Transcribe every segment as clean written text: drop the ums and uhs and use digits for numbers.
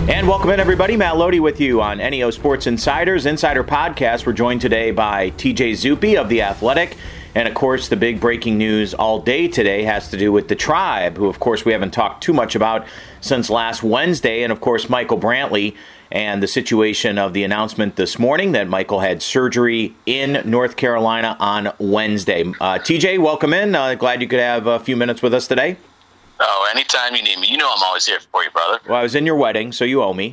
And welcome in, everybody. Matt Lodi with you on NEO Sports Insiders Insider Podcast. We're joined today by TJ Zuppe of The Athletic. And, of course, the big breaking news all day today has to do with the Tribe, who, of course, we haven't talked too much about since last Wednesday. And, of course, Michael Brantley and the situation of the announcement this morning that Michael had surgery in North Carolina on Wednesday. TJ, welcome in. Glad you could have a few minutes with us today. Oh, anytime you need me. You know I'm always here for you, brother. Well, I was in your wedding, so you owe me.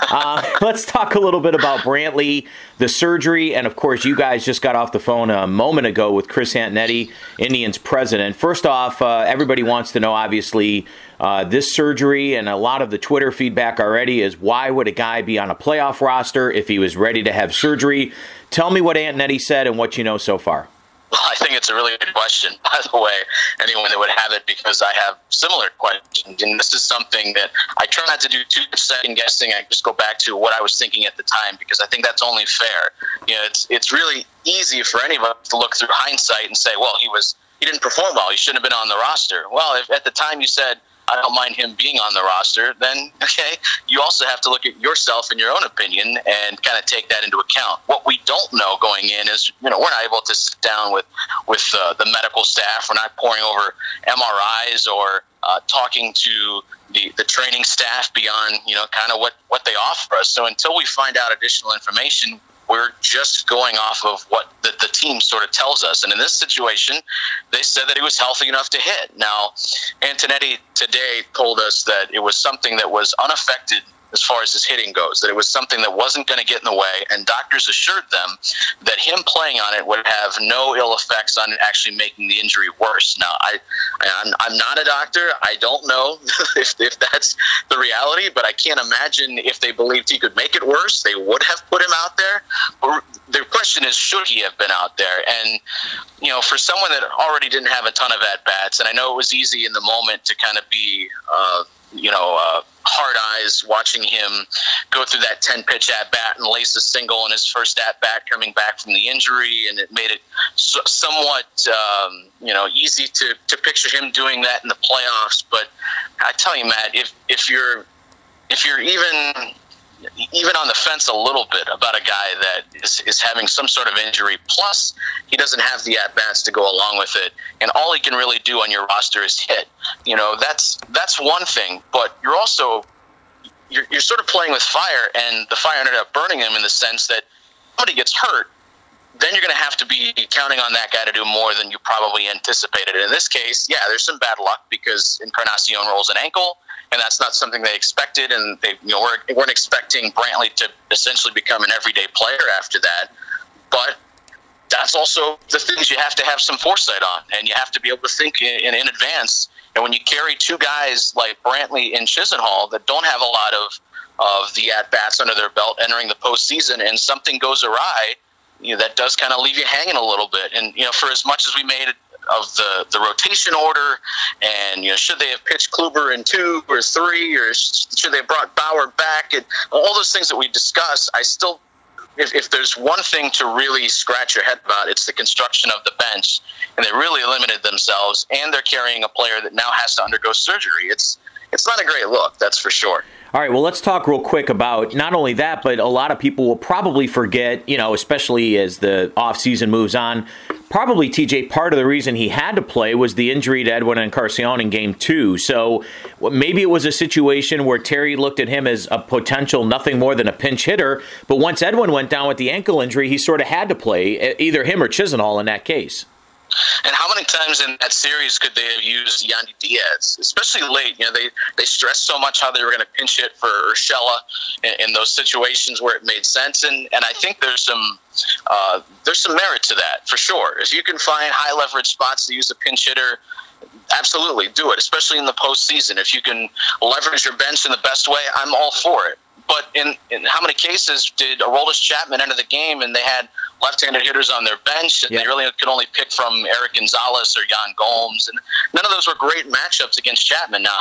Let's talk a little bit about Brantley, the surgery, and, of course, you guys just got off the phone a moment ago with Chris Antonetti, Indians president. First off, everybody wants to know, obviously, this surgery, and a lot of the Twitter feedback already is, why would a guy be on a playoff roster if he was ready to have surgery? Tell me what Antonetti said and what you know so far. Well, I think it's a really good question, by the way, anyone that would have it, because I have similar questions. And this is something that I try not to do too much second guessing. I just go back to what I was thinking at the time, because I think that's only fair. You know, it's really easy for anybody to look through hindsight and say, well, he didn't perform well, he shouldn't have been on the roster. Well, if at the time you said, I don't mind him being on the roster, then, okay, you also have to look at yourself and your own opinion and kind of take that into account. What we don't know going in is, we're not able to sit down with the medical staff. We're not pouring over MRIs or talking to the training staff beyond, kind of what they offer us. So until we find out additional information, we're just going off of what the team sort of tells us. And in this situation, they said that he was healthy enough to hit. Now, Antonetti today told us that it was something that was unaffected as far as his hitting goes, that it was something that wasn't going to get in the way, and doctors assured them that him playing on it would have no ill effects on actually making the injury worse. Now, I'm not a doctor. I don't know if that's the reality, but I can't imagine if they believed he could make it worse, they would have put him out there. Or the question is, should he have been out there? And, for someone that already didn't have a ton of at-bats, and I know it was easy in the moment to kind of be, hard eyes watching him go through that 10-pitch at-bat and lace a single in his first at-bat coming back from the injury, and it made it somewhat, easy to picture him doing that in the playoffs. But I tell you, Matt, if you're even on the fence a little bit about a guy that is having some sort of injury, plus he doesn't have the at-bats to go along with it, and all he can really do on your roster is hit. That's one thing, but you're also you're sort of playing with fire, and the fire ended up burning him in the sense that if somebody gets hurt, then you're going to have to be counting on that guy to do more than you probably anticipated. And in this case, yeah, there's some bad luck because Encarnacion rolls an ankle, and that's not something they expected, and they weren't expecting Brantley to essentially become an everyday player after that. But that's also the things you have to have some foresight on, and you have to be able to think in advance. And when you carry two guys like Brantley and Chisenhall that don't have a lot of the at-bats under their belt entering the postseason, and something goes awry, that does kind of leave you hanging a little bit. And, for as much as we made it of the rotation order, and should they have pitched Kluber in 2 or 3, or should they have brought Bauer back, and all those things that we discussed, I still, if there's one thing to really scratch your head about, it's the construction of the bench, and they really limited themselves, and they're carrying a player that now has to undergo surgery. It's not a great look, that's for sure. All right, well, let's talk real quick about not only that, but a lot of people will probably forget, especially as the offseason moves on, probably, TJ, part of the reason he had to play was the injury to Edwin Encarnacion in Game 2. So maybe it was a situation where Terry looked at him as a potential nothing more than a pinch hitter, but once Edwin went down with the ankle injury, he sort of had to play, either him or Chisenhall in that case. And how many times in that series could they have used Yandy Diaz, especially late? They stressed so much how they were going to pinch hit for Urshela in those situations where it made sense, and I think there's some merit to that for sure. If you can find high leverage spots to use a pinch hitter, absolutely do it, especially in the postseason. If you can leverage your bench in the best way, I'm all for it. But in how many cases did Aroldis Chapman enter the game and they had left-handed hitters on their bench, and they really could only pick from Eric Gonzalez or Yan Gomes, and none of those were great matchups against Chapman. Now,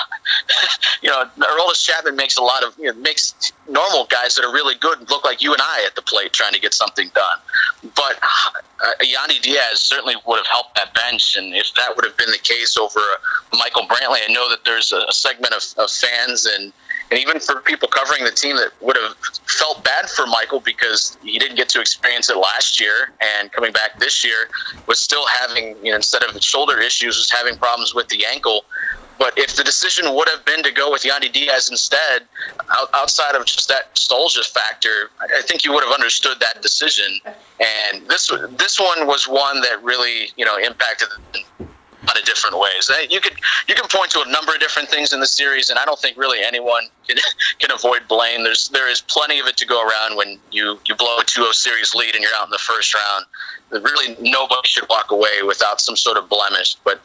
Aroldis Chapman makes makes normal guys that are really good look like you and I at the plate trying to get something done. But Yandy Diaz certainly would have helped that bench, and if that would have been the case over Michael Brantley, I know that there's a segment of fans and And even for people covering the team that would have felt bad for Michael because he didn't get to experience it last year, and coming back this year was still having, instead of shoulder issues, was having problems with the ankle. But if the decision would have been to go with Yandy Diaz instead, outside of just that nostalgia factor, I think you would have understood that decision. And this one was one that really, impacted in a lot of different ways. You can point to a number of different things in the series, and I don't think really anyone can avoid blame. There is plenty of it to go around when you blow a 2-0 series lead and you're out in the first round. Really, nobody should walk away without some sort of blemish. But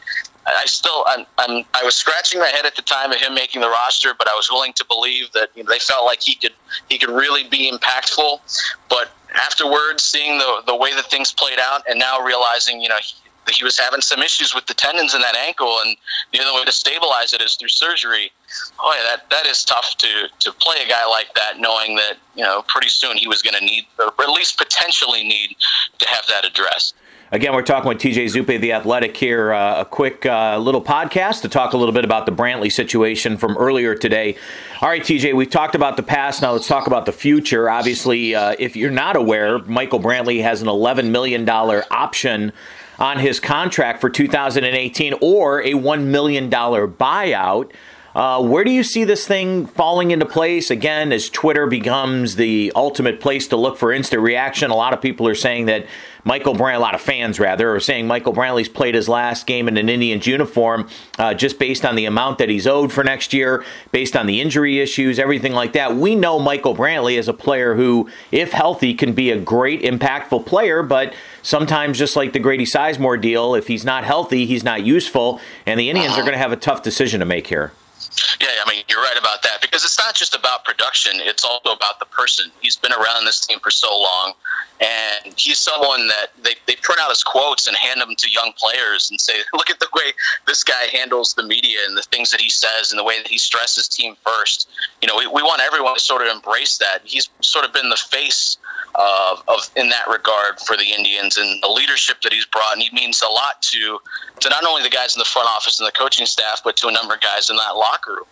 I was scratching my head at the time of him making the roster, but I was willing to believe that they felt like he could really be impactful. But afterwards, seeing the way that things played out, and now realizing that he was having some issues with the tendons in that ankle, and the only way to stabilize it is through surgery. Oh yeah, that is tough to play a guy like that, knowing that pretty soon he was going to need, or at least potentially need, to have that addressed. Again, we're talking with TJ Zuppe of The Athletic here. A quick little podcast to talk a little bit about the Brantley situation from earlier today. All right, TJ, we've talked about the past. Now let's talk about the future. Obviously, if you're not aware, Michael Brantley has an $11 million option on his contract for 2018, or a $1 million buyout. Where do you see this thing falling into place? Again, as Twitter becomes the ultimate place to look for instant reaction, a lot of people are saying that a lot of fans are saying Michael Brantley's played his last game in an Indians uniform just based on the amount that he's owed for next year, based on the injury issues, everything like that. We know Michael Brantley is a player who, if healthy, can be a great, impactful player, but sometimes, just like the Grady Sizemore deal, if he's not healthy, he's not useful, and the Indians are going to have a tough decision to make here. Yeah, you're right about that, because it's not just about production, it's also about the person. He's been around this team for so long, and he's someone that they print out his quotes and hand them to young players and say, look at the way this guy handles the media and the things that he says and the way that he stresses team first. We want everyone to sort of embrace that. He's sort of been the face of in that regard for the Indians, and the leadership that he's brought, and he means a lot to not only the guys in the front office and the coaching staff, but to a number of guys in that locker room.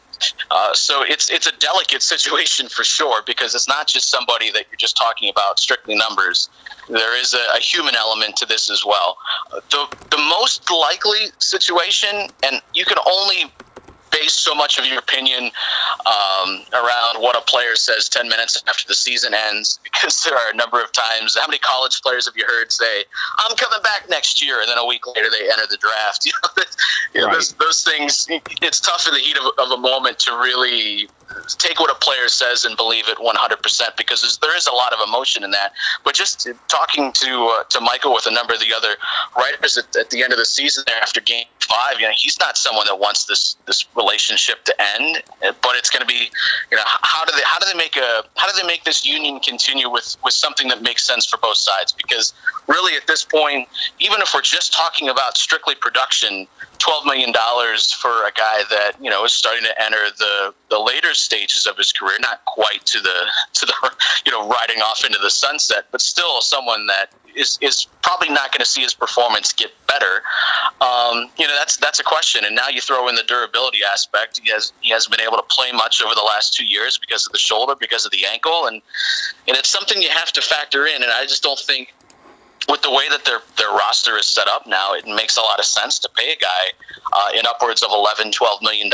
So it's a delicate situation for sure, because it's not just somebody that you're just talking about strictly numbers. There is a human element to this as well. The most likely situation, and you can only base so much of your opinion around what a player says 10 minutes after the season ends, because there are a number of times. How many college players have you heard say, I'm coming back next year, and then a week later they enter the draft? Right. Those things, it's tough in the heat of a moment to really take what a player says and believe it 100%, because there is a lot of emotion in that. But just talking to Michael with a number of the other writers at the end of the season there after Game 5, he's not someone that wants this relationship to end, but it's going to be, how do they make this union continue with something that makes sense for both sides? Because really at this point, even if we're just talking about strictly production, $12 million for a guy that is starting to enter the later stages of his career, not quite to the riding off into the sunset, but still someone that is probably not going to see his performance get better. That's a question. And now you throw in the durability aspect. He hasn't been able to play much over the last 2 years because of the shoulder, because of the ankle, and it's something you have to factor in. And I just don't think, with the way that their roster is set up now, it makes a lot of sense to pay a guy in upwards of $11-12 million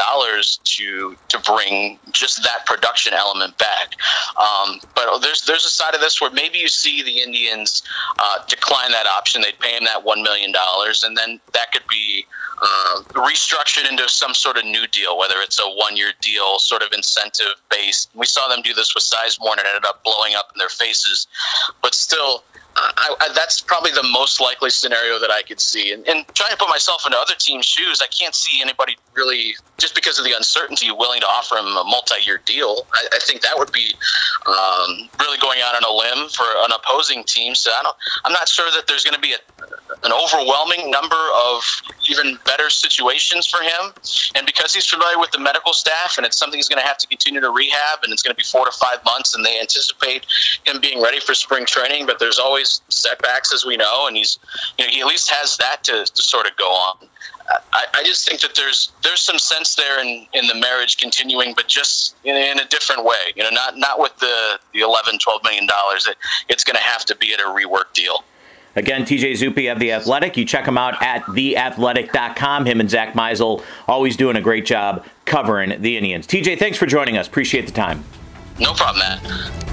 to bring just that production element back. But there's a side of this where maybe you see the Indians decline that option. They'd pay him that $1 million, and then that could be restructured into some sort of new deal, whether it's a one-year deal, sort of incentive-based. We saw them do this with Sizemore, and it ended up blowing up in their faces. But still, that's probably the most likely scenario that I could see. And trying to put myself into other teams' shoes, I can't see anybody really, just because of the uncertainty, willing to offer him a multi-year deal. I think that would be really going out on a limb for an opposing team. So I'm not sure that there's going to be an overwhelming number of even better situations for him. And because he's familiar with the medical staff, and it's something he's going to have to continue to rehab, and it's going to be 4 to 5 months, and they anticipate him being ready for spring training. But there's always setbacks, as we know, and he at least has that to sort of go on. I just think that there's some sense there in the marriage continuing, but just in a different way. Not with the $11-12 million. It's going to have to be at a rework deal. Again, TJ Zuppe of The Athletic. You check him out at theathletic.com. Him and Zach Meisel always doing a great job covering the Indians. TJ, thanks for joining us. Appreciate the time. No problem, Matt.